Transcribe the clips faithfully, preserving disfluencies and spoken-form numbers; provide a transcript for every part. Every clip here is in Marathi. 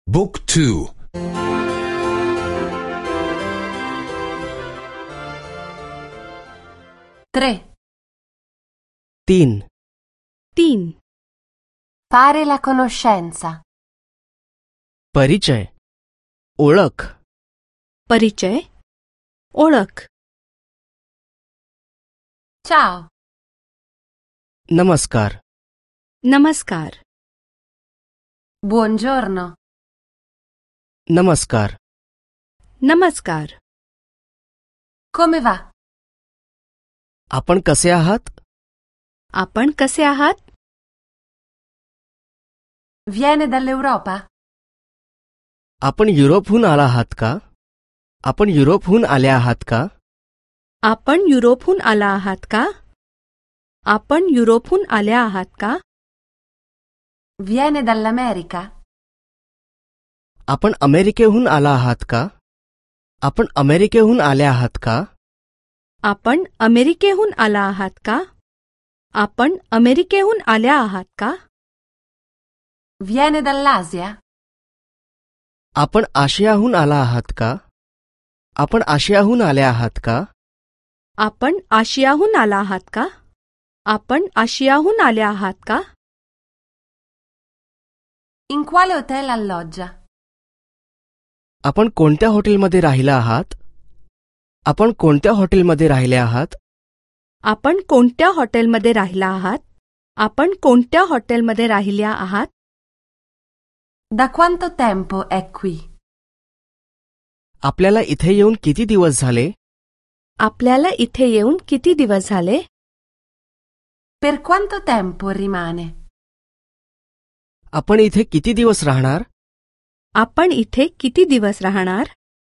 Book two. Tre. तीन. तीन. Fare la conoscenza. परिचय. ओळख. परिचय. ओळख. Ciao. नमस्कार. नमस्कार. Buongiorno. नमस्कार. नमस्कार. Come va? आपण कसे आहात? आपण कसे आहात? Viene dall'Europa? आपण युरोपहून आला आहात का? आपण युरोपहून आले आहात का? आपण युरोपहून आला आहात का? आपण युरोपहून आल्या आहात का? Viene dall'America? आपण अमेरिकेहून आला आहात का? आपण अमेरिकेहून आले आहात का? आपण अमेरिकेहून आला आहात का? आपण अमेरिकेहून आल्या आहात का? Viene dall'Asia? आपण आशियाहून आला आहात का? आपण आशियाहून आले आहात का? आपण आशियाहून आला आहात का? आपण आशियाहून आल्या आहात का? In quale hotel alloggia? आपण कोणत्या हॉटेलमध्ये राहिला आहात? आपण कोणत्या हॉटेलमध्ये राहिले आहात? आपण कोणत्या हॉटेलमध्ये राहिला आहात? आपण कोणत्या हॉटेलमध्ये राहिल्या आहात? Da quanto tempo è qui? आपल्याला इथे येऊन किती दिवस झाले? आपल्याला इथे येऊन किती दिवस झाले? Per quanto tempo rimane? आपण इथे किती दिवस राहणार? आपण इथे किती दिवस राहणार?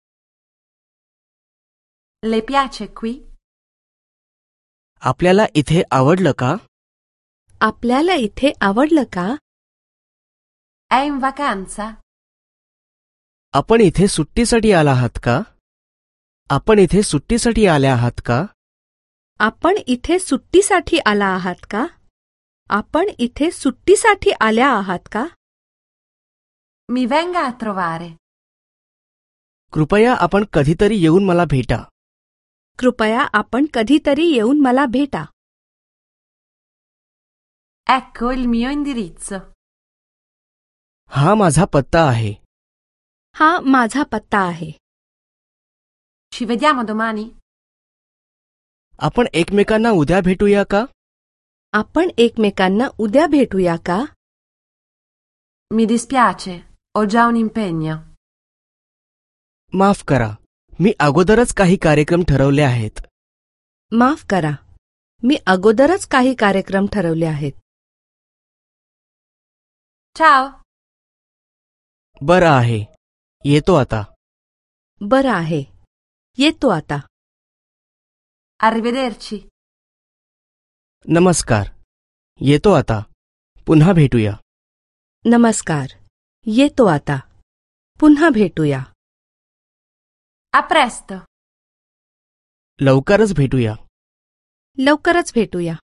Le piace qui? आपल्याला इथे आवडलं का? आपल्याला इथे आवडलं का? È in vacanza? आपण इथे सुट्टीसाठी आला आहात का? आपण इथे सुट्टीसाठी आले आहात का? आपण इथे सुट्टीसाठी आला आहात का? आपण इथे सुट्टीसाठी आल्या आहात का? Mi venga a trovare. कृपया आपण कधीतरी येऊन मला भेटा. कृपया आपण कधीतरी येऊन मला भेटा. Ecco il mio indirizzo. हा माझा पत्ता आहे. हा माझा पत्ता आहे. Ci vediamo domani? आपण एकमेकांना उद्या भेटूया का? आपण एकमेकांना उद्या भेटूया का? Mi dispiace, ho già un impegno. माफ करा, मी अगोदरच काही कार्यक्रम ठरवले आहेत. माफ करा, मी अगोदरच काही कार्यक्रम ठरवले आहेत. Ciao. बरं आहे, येतो आता. बरं आहे, येतो आता. Arrivederci. नमस्कार, येतो आता. पुन्हा भेटूया. नमस्कार, येतो आता. पुन्हा भेटूया. A presto. लवकरच भेटूया. लवकरच भेटूया.